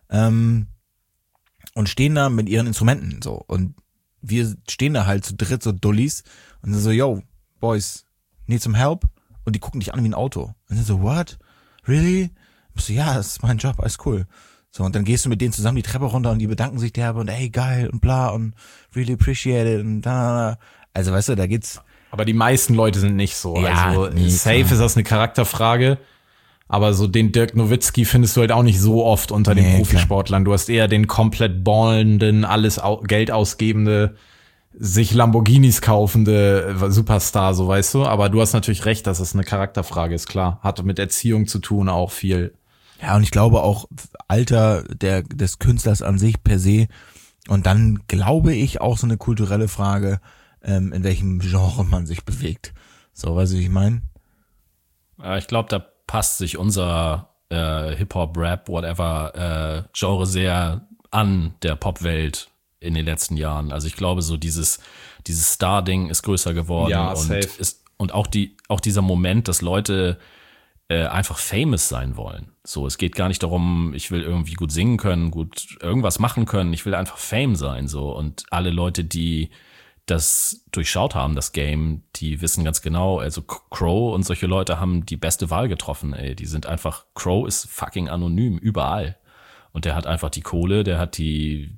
und stehen da mit ihren Instrumenten, so. Und wir stehen da halt zu dritt, so Dullis, und dann so, yo, Boys, need some help? Und die gucken dich an wie ein Auto. Und dann so, what? Really? Ich so, ja, das ist mein Job, alles cool. So, und dann gehst du mit denen zusammen die Treppe runter und die bedanken sich derbe und ey, geil und bla und really appreciate it und da. Also, weißt du, da geht's. Aber die meisten Leute sind nicht so. Ja, also, nee, safe klar. ist das eine Charakterfrage. Aber so den Dirk Nowitzki findest du halt auch nicht so oft unter den Nee, Profisportlern. Du hast eher den komplett ballenden, alles Geld ausgebende, sich Lamborghinis kaufende Superstar, so weißt du. Aber du hast natürlich recht, dass es eine Charakterfrage ist, klar. Hat mit Erziehung zu tun auch viel. Ja, und ich glaube auch Alter des Künstlers an sich per se. Und dann glaube ich auch so eine kulturelle Frage, in welchem Genre man sich bewegt. So, weißt du, wie ich meine? Ich glaube, da passt sich unser Hip-Hop, Rap, whatever Genre sehr an der Popwelt in den letzten Jahren. Also ich glaube, so dieses Star-Ding ist größer geworden. Ja, und safe. und auch dieser Moment, dass Leute einfach famous sein wollen. So, es geht gar nicht darum, ich will irgendwie gut singen können, gut irgendwas machen können. Ich will einfach Fame sein, so. Und alle Leute, die das durchschaut haben, das Game, die wissen ganz genau, also Crow und solche Leute haben die beste Wahl getroffen, ey. Die sind einfach, Crow ist fucking anonym, überall. Und der hat einfach die Kohle, der hat die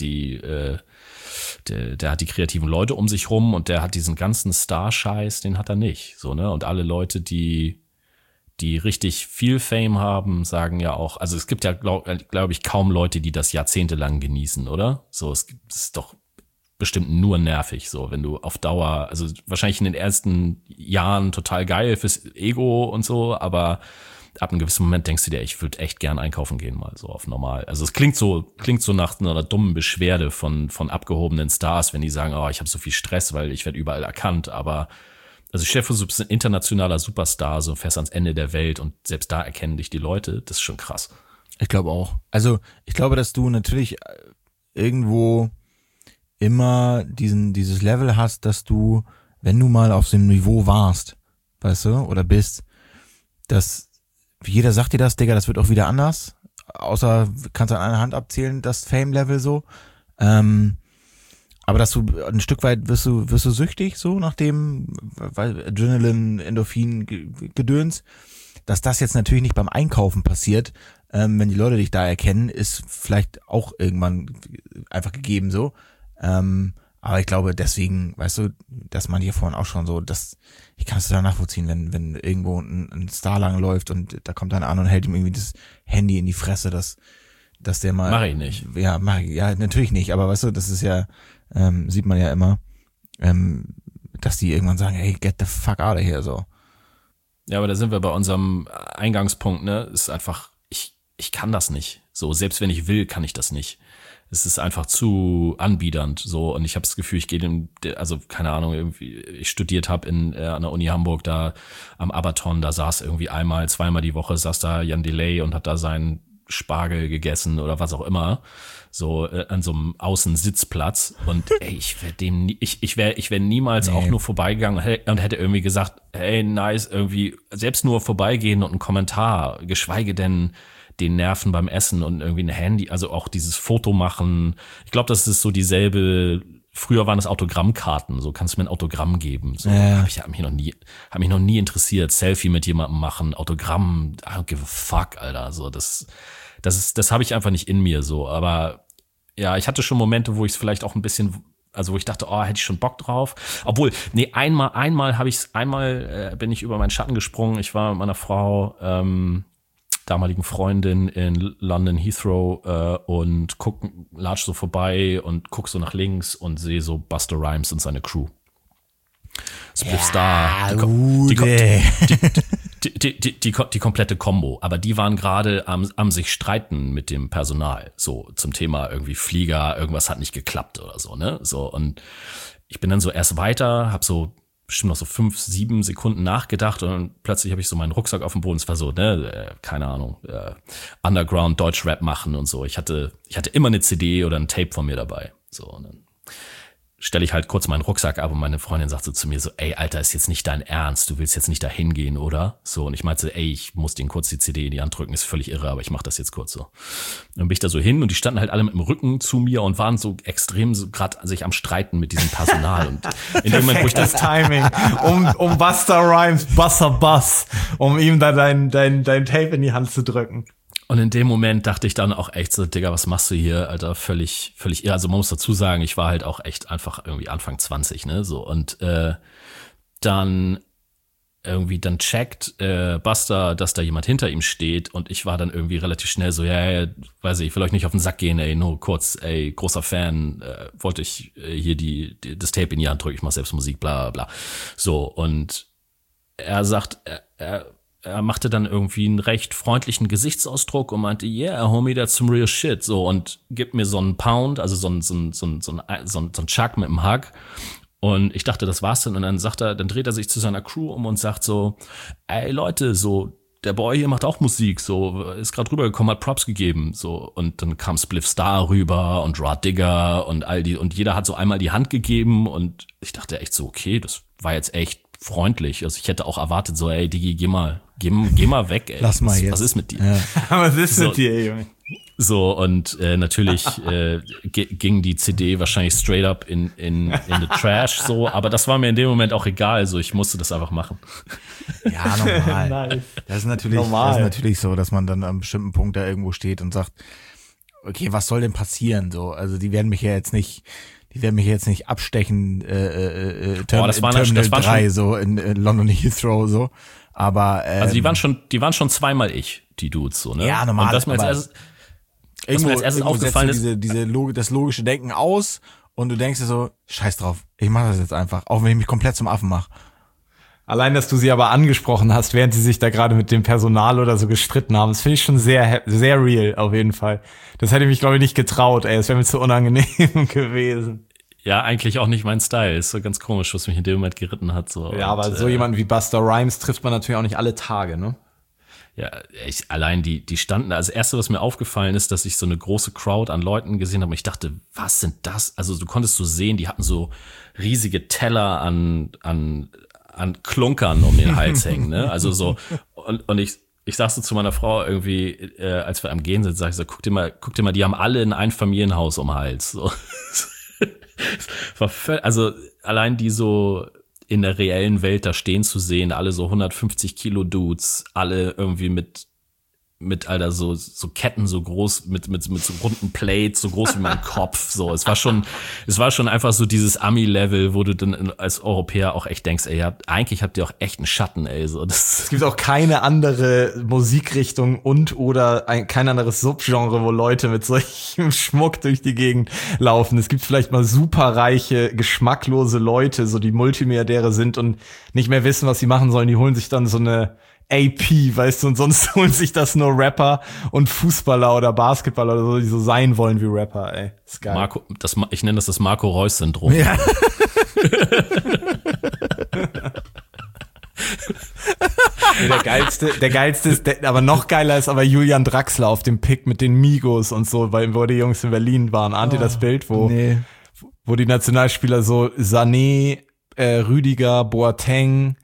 kreativen Leute um sich rum und der hat diesen ganzen Star-Scheiß, den hat er nicht, so, ne? Und alle Leute, die richtig viel Fame haben, sagen ja auch, also es gibt ja, glaub ich, kaum Leute, die das jahrzehntelang genießen, oder? So, es ist doch bestimmt nur nervig, so, wenn du auf Dauer, also wahrscheinlich in den ersten Jahren total geil fürs Ego und so, aber ab einem gewissen Moment denkst du dir, ich würde echt gern einkaufen gehen, mal so auf normal. Also es klingt so nach einer dummen Beschwerde von abgehobenen Stars, wenn die sagen, oh, ich habe so viel Stress, weil ich werde überall erkannt, aber also stell dir vor, du bist ein internationaler Superstar, so fährst ans Ende der Welt und selbst da erkennen dich die Leute, das ist schon krass. Ich glaube auch. Also ich glaube, dass du natürlich irgendwo immer dieses Level hast, dass du, wenn du mal auf so einem Niveau warst, weißt du, oder bist, dass jeder sagt dir das, Digga, das wird auch wieder anders, außer kannst du an einer Hand abzählen, das Fame-Level so, aber dass du ein Stück weit wirst du süchtig, so nach dem Adrenalin, Endorphin, Gedöns, dass das jetzt natürlich nicht beim Einkaufen passiert, wenn die Leute dich da erkennen, ist vielleicht auch irgendwann einfach gegeben so. Aber ich glaube deswegen, weißt du, dass man hier vorhin auch schon so, ich kann es da nachvollziehen, wenn irgendwo ein Star lang läuft und da kommt einer an und hält ihm irgendwie das Handy in die Fresse, dass der mal. Mach ich nicht. Ja, natürlich nicht, aber weißt du, das ist ja, sieht man ja immer, dass die irgendwann sagen, hey, get the fuck out of here, so. Ja, aber da sind wir bei unserem Eingangspunkt, ne, ist einfach, ich kann das nicht. So, selbst wenn ich will, kann ich das nicht. Es ist einfach zu anbiedernd, so, und ich habe das Gefühl, ich gehe also keine Ahnung, irgendwie, ich studiert habe an der Uni Hamburg, da am Abaton, da saß irgendwie zweimal die Woche saß da Jan Delay und hat da seinen Spargel gegessen oder was auch immer, so an so einem Außensitzplatz, und ey, ich wäre niemals auch nur vorbeigegangen und hätte irgendwie gesagt, hey, nice, irgendwie selbst nur vorbeigehen und einen Kommentar, geschweige denn den Nerven beim Essen und irgendwie ein Handy, also auch dieses Foto machen. Ich glaube, das ist so dieselbe, früher waren es Autogrammkarten, so kannst du mir ein Autogramm geben. So hab mich noch nie interessiert. Selfie mit jemandem machen, Autogramm, I don't give a fuck, Alter. So, das habe ich einfach nicht in mir so. Aber ja, ich hatte schon Momente, wo ich es vielleicht auch ein bisschen, also wo ich dachte, oh, hätte ich schon Bock drauf. Obwohl, nee, einmal bin ich über meinen Schatten gesprungen. Ich war mit meiner Frau, damaligen Freundin in London Heathrow und latsch so vorbei und guck so nach links und sehe so Busta Rhymes und seine Crew. Spliff Star, die komplette Combo. Aber die waren gerade am sich streiten mit dem Personal, so zum Thema irgendwie Flieger, irgendwas hat nicht geklappt oder so, ne? So, und ich bin dann so erst weiter, hab so bestimmt noch so 5-7 Sekunden nachgedacht und plötzlich habe ich so meinen Rucksack auf dem Boden. Es war so, keine Ahnung, Underground Deutschrap machen und so. Ich hatte immer eine CD oder ein Tape von mir dabei. So, und dann stelle ich halt kurz meinen Rucksack ab und meine Freundin sagt so zu mir so, ey, Alter, ist jetzt nicht dein Ernst, du willst jetzt nicht da hingehen, oder? So, und ich meinte, ey, ich muss denen kurz die CD in die Hand drücken, ist völlig irre, aber ich mach das jetzt kurz so. Und dann bin ich da so hin und die standen halt alle mit dem Rücken zu mir und waren so extrem so gerade sich am Streiten mit diesem Personal. Und in dem Moment, wo ich das Timing, um Busta Rhymes, Buss, um ihm da dein Tape in die Hand zu drücken. Und in dem Moment dachte ich dann auch echt so, Digga, was machst du hier, Alter, völlig irre. Also man muss dazu sagen, ich war halt auch echt einfach irgendwie Anfang 20, ne, so. Und dann checkt Busta, dass da jemand hinter ihm steht, und ich war dann irgendwie relativ schnell so, ja, weiß ich will euch nicht auf den Sack gehen, ey, nur kurz, ey, großer Fan, wollte ich hier das Tape in die Hand drücken, ich mach selbst Musik, bla bla. So, und er sagt, er machte dann irgendwie einen recht freundlichen Gesichtsausdruck und meinte, yeah, homie, that's some real shit, so, und gibt mir so einen Pound, also so ein Chuck mit einem Hug. Und ich dachte, das war's dann. Und dann dann dreht er sich zu seiner Crew um und sagt so, ey Leute, so, der Boy hier macht auch Musik, so, ist gerade rübergekommen, hat Props gegeben, so. Und dann kam Spliff Star rüber und Raw Digger und und jeder hat so einmal die Hand gegeben, und ich dachte echt so, okay, das war jetzt echt freundlich. Also ich hätte auch erwartet, so, ey Digi, geh mal weg, ey. Lass mal jetzt. Was ist mit dir? Ja. Was ist mit dir, Junge? So, und natürlich ging die CD wahrscheinlich straight up in the trash, so, aber das war mir in dem Moment auch egal, so, ich musste das einfach machen. Ja, normal. Nice. Das ist natürlich so, dass man dann an einem bestimmten Punkt da irgendwo steht und sagt, okay, was soll denn passieren, so, also die werden mich jetzt nicht abstechen, Terminal 3, so in London Heathrow, so, aber also die waren schon zweimal die Dudes, so, ne? Ja, normal. Und das mir als erstes aufgefallen ist, das logische Denken aus, und du denkst dir so, scheiß drauf, ich mache das jetzt einfach, auch wenn ich mich komplett zum Affen mache. Allein, dass du sie aber angesprochen hast, während sie sich da gerade mit dem Personal oder so gestritten haben, das finde ich schon sehr, sehr real, auf jeden Fall. Das hätte ich mich, glaube ich, nicht getraut, ey. Das wäre mir zu unangenehm gewesen. Ja, eigentlich auch nicht mein Style. Ist so ganz komisch, was mich in dem Moment geritten hat. So. Ja, aber so jemanden wie Busta Rhymes trifft man natürlich auch nicht alle Tage, ne? Ja, allein die standen, also das Erste, was mir aufgefallen ist, dass ich so eine große Crowd an Leuten gesehen habe und ich dachte, was sind das? Also du konntest so sehen, die hatten so riesige Teller an Klunkern um den Hals hängen, ne? Also so, und ich sag's so zu meiner Frau irgendwie, als wir am Gehen sind, sag ich so, guck dir mal, die haben alle ein Einfamilienhaus um den Hals. So. Also allein die so in der reellen Welt da stehen zu sehen, alle so 150 Kilo Dudes, alle irgendwie mit Alter, so Ketten so groß, mit so runden Plates, so groß wie mein Kopf, so. Es war schon einfach so dieses Ami-Level, wo du dann als Europäer auch echt denkst, ey, eigentlich habt ihr auch echt einen Schatten, ey, so. Es gibt auch keine andere Musikrichtung oder kein anderes Subgenre, wo Leute mit solchem Schmuck durch die Gegend laufen. Es gibt vielleicht mal superreiche, geschmacklose Leute, so die Multimilliardäre sind und nicht mehr wissen, was sie machen sollen. Die holen sich dann so eine AP, weißt du, und sonst holen sich das nur Rapper und Fußballer oder Basketballer oder so, die so sein wollen wie Rapper, ey. Ist geil. Ich nenne das Marco Reus-Syndrom. Ja. Der geilste ist, aber noch geiler ist aber Julian Draxler auf dem Pick mit den Migos und so, wo die Jungs in Berlin waren. Ahnt ihr das Bild, wo die Nationalspieler so Sané, Rüdiger, Boateng,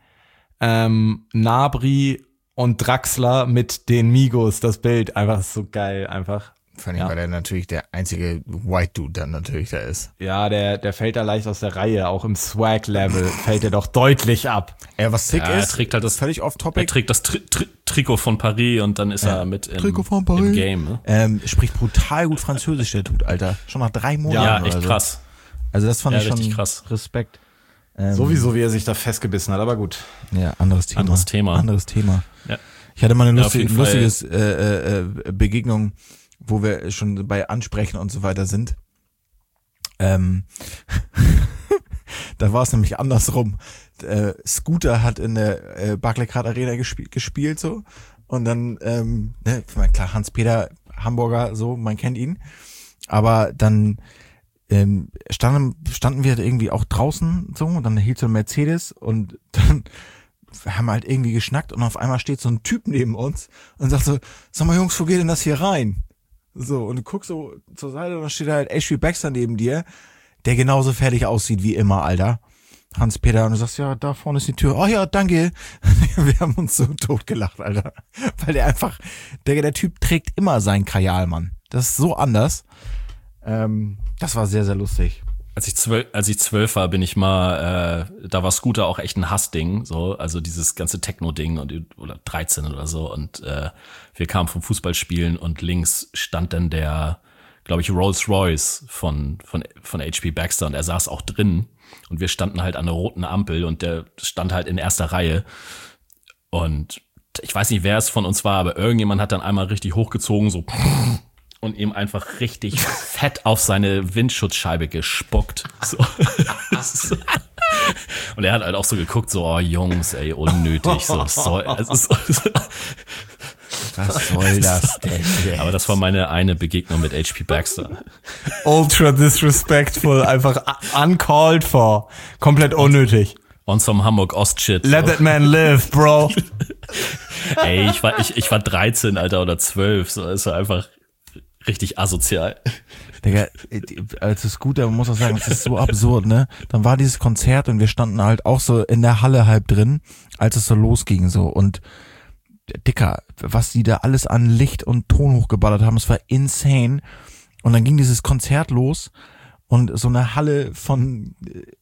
Gnabry und Draxler mit den Migos, das Bild, einfach so geil, einfach. Vor allem, weil er natürlich der einzige White Dude dann natürlich da ist. Ja, der fällt da leicht aus der Reihe, auch im Swag-Level fällt er doch deutlich ab. Ja, was sick ist, er trägt halt das völlig off-topic. Er trägt das Trikot von Paris und dann ist er mit im Game. Ne? Spricht brutal gut Französisch, der Dude, Alter. Schon nach 3 Monaten. Ja, echt krass. Also das fand ich schon krass. Respekt. Sowieso, wie er sich da festgebissen hat, aber gut. Ja, anderes Thema. Ja. Ich hatte mal eine lustiges Begegnung, wo wir schon bei Ansprechen und so weiter sind. Da war es nämlich andersrum. Scooter hat in der Barclaycard Arena gespielt so und dann, klar, Hans-Peter Hamburger, so, man kennt ihn. Aber dann standen wir irgendwie auch draußen so und dann hielt so ein Mercedes und dann haben wir halt irgendwie geschnackt und auf einmal steht so ein Typ neben uns und sagt so, sag mal Jungs, wo geht denn das hier rein? So, und du guckst so zur Seite und dann steht halt H.P. Baxter neben dir, der genauso fertig aussieht wie immer, Alter. Hans-Peter, und du sagst, ja, da vorne ist die Tür. Oh ja, danke. Wir haben uns so totgelacht, Alter. Weil der Typ trägt immer seinen Kajal, Mann. Das ist so anders. Das war sehr, sehr lustig. Als ich 12 war, bin ich mal, da war Scooter auch echt ein Hassding, so, also dieses ganze Techno-Ding oder 13 oder so und wir kamen vom Fußballspielen und links stand dann der, glaube ich, Rolls Royce von H.P. Baxter und er saß auch drin und wir standen halt an der roten Ampel und der stand halt in erster Reihe und ich weiß nicht, wer es von uns war, aber irgendjemand hat dann einmal richtig hochgezogen, so und ihm einfach richtig fett auf seine Windschutzscheibe gespuckt. So. Und er hat halt auch so geguckt, so, oh Jungs, ey, unnötig. So, was soll das denn? Aber das war meine eine Begegnung mit H.P. Baxter. Ultra disrespectful, einfach uncalled for. Komplett unnötig. On some Hamburg-Ost-Shit. Let that man live, bro. Ey, ich war 13, Alter, oder 12. So, ist einfach richtig asozial. Digga, als Scooter, man muss auch sagen, das ist so absurd, ne? Dann war dieses Konzert und wir standen halt auch so in der Halle halb drin, als es so losging, so. Und, Dicker, was die da alles an Licht und Ton hochgeballert haben, es war insane. Und dann ging dieses Konzert los und so eine Halle von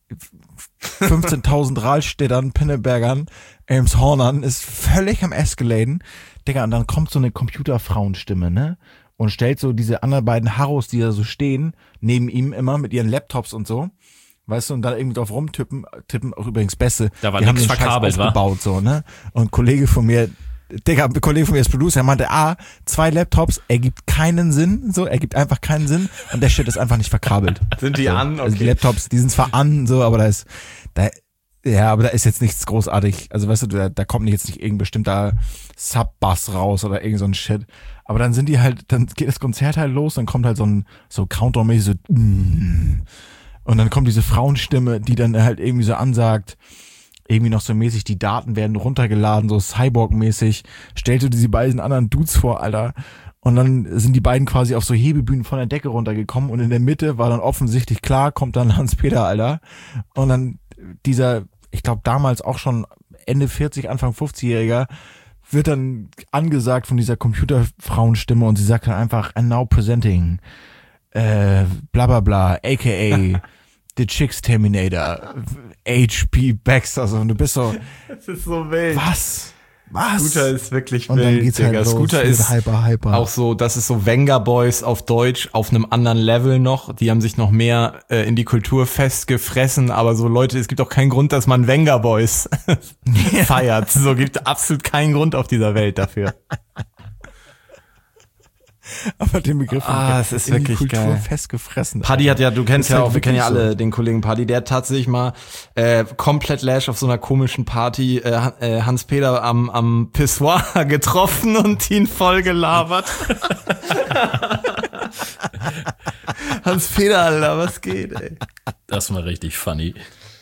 15.000 Rahlstädtern, Pinnebergern, Elmshornern ist völlig am Eskaladen. Digga, und dann kommt so eine Computerfrauenstimme, ne? Und stellt so diese anderen beiden Harros, die da so stehen, neben ihm immer mit ihren Laptops und so. Weißt du, und da irgendwie drauf tippen auch übrigens Beste. Da war nichts verkabelt, wa? Aufgebaut, so, ne? Und ein Kollege von mir ist Producer, er meinte, 2 Laptops, ergibt keinen Sinn, so, ergibt einfach keinen Sinn und der Shit ist einfach nicht verkabelt. Sind die so, an? Okay. Also die Laptops, die sind zwar an, so, aber Ja, aber da ist jetzt nichts großartig. Also weißt du, da kommt jetzt nicht irgendein bestimmter Sub-Bass raus oder irgend so ein Shit. Aber dann sind die halt, dann geht das Konzert halt los, dann kommt halt so Countdown-mäßig so und dann kommt diese Frauenstimme, die dann halt irgendwie so ansagt, irgendwie noch so mäßig, die Daten werden runtergeladen, so Cyborg-mäßig. Stellst du diese beiden anderen Dudes vor, Alter. Und dann sind die beiden quasi auf so Hebebühnen von der Decke runtergekommen und in der Mitte war dann offensichtlich klar, kommt dann Hans-Peter, Alter. Und dann dieser, ich glaube damals auch schon Ende 40, Anfang 50-Jähriger, wird dann angesagt von dieser Computerfrauenstimme und sie sagt dann einfach, and now presenting, bla bla bla, aka The Chicks Terminator, H.P. Baxter, so, und du bist so, Das ist so wild. Was? Scooter ist wirklich und wild, dann geht's Digga. halt los, Scooter mit ist hyper. auch so, das ist so Venga Boys auf Deutsch, auf einem anderen Level noch. Die haben sich noch mehr in die Kultur festgefressen, aber so Leute, es gibt auch keinen Grund, dass man Venga Boys feiert. So gibt absolut keinen Grund auf dieser Welt dafür. Aber den Begriff es ist in die wirklich Kultur geil. festgefressen. Paddy hat ja, du kennst Ist ja halt auch, wir kennen ja wirklich alle den Kollegen Paddy, der hat tatsächlich mal komplett Lash auf so einer komischen Party Hans-Peter am Pissoir getroffen und ihn voll gelabert. Hans-Peter, Alter, was geht, ey? Das war richtig funny.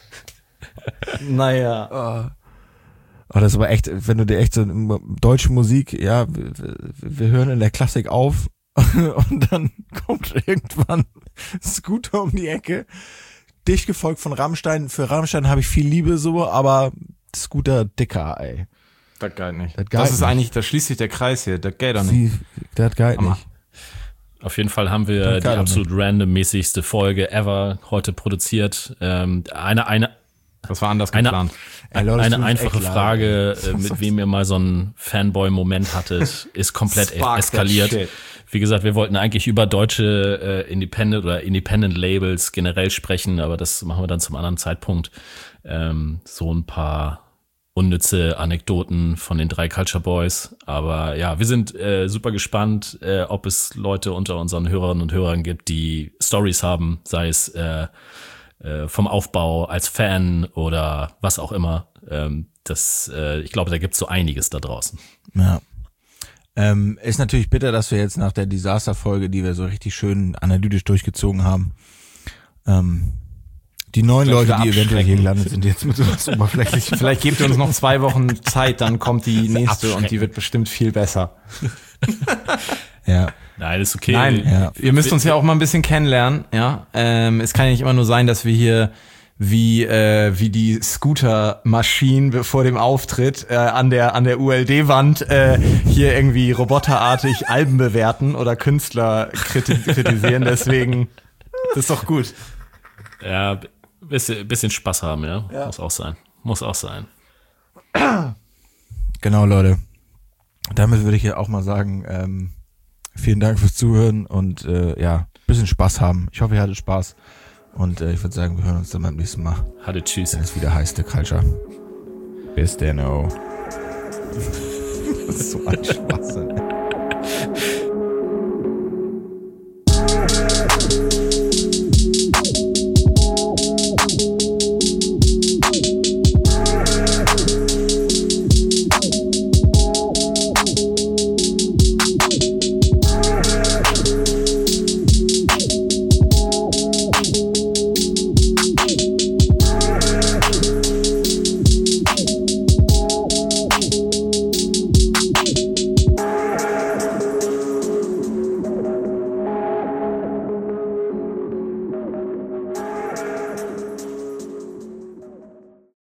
Naja. Oh, das ist aber echt, wenn du dir echt so deutsche Musik, ja, wir hören in der Klassik auf und dann kommt irgendwann Scooter um die Ecke, dicht gefolgt von Rammstein. Für Rammstein habe ich viel Liebe so, aber Scooter dicker, ey. Das geht nicht. Das Das ist nicht. eigentlich, da schließt sich der Kreis hier, das geht doch nicht. Das geht nicht. Auf jeden Fall haben wir die Geil, absolut randommäßigste Folge ever heute produziert. Das war anders Eine- geplant. Ey, Leute, es Eine tut uns einfache echt leid, Frage, mit wem ihr mal so einen Fanboy-Moment hattet, ist komplett Spark that eskaliert. shit. Wie gesagt, wir wollten eigentlich über deutsche Independent-Labels generell sprechen, aber das machen wir dann zum anderen Zeitpunkt. So ein paar unnütze Anekdoten von den 3 Culture Boys. Aber ja, wir sind super gespannt, ob es Leute unter unseren Hörerinnen und Hörern gibt, die Stories haben, sei es vom Aufbau als Fan oder was auch immer. Ich glaube, da gibt's so einiges da draußen. Ja. Ist natürlich bitter, dass wir jetzt nach der Disaster-Folge, die wir so richtig schön analytisch durchgezogen haben, die neuen Vielleicht Leute, die wieder eventuell hier abschrecken. gelandet sind, jetzt mit sowas Oberflächlichem. Vielleicht gebt ihr uns noch 2 Wochen Zeit, dann kommt die nächste und abschrecken. die wird bestimmt viel besser. Ja. Nein, ist okay. Nein, Ja. ihr müsst uns ja auch mal ein bisschen kennenlernen, ja. Es kann ja nicht immer nur sein, dass wir hier wie die Scooter-Maschinen vor dem Auftritt an der ULD-Wand hier irgendwie roboterartig Alben bewerten oder Künstler kritisieren. Deswegen, das ist doch gut. Ja, bisschen Spaß haben, ja. Muss auch sein. Genau, Leute. Damit würde ich ja auch mal sagen, vielen Dank fürs Zuhören und bisschen Spaß haben. Ich hoffe, ihr hattet Spaß. Und ich würde sagen, wir hören uns dann beim nächsten Mal, Hatte tschüss. wenn es wieder heißt, The Culture. Bis dann. Das ist so ein Schwachsinn.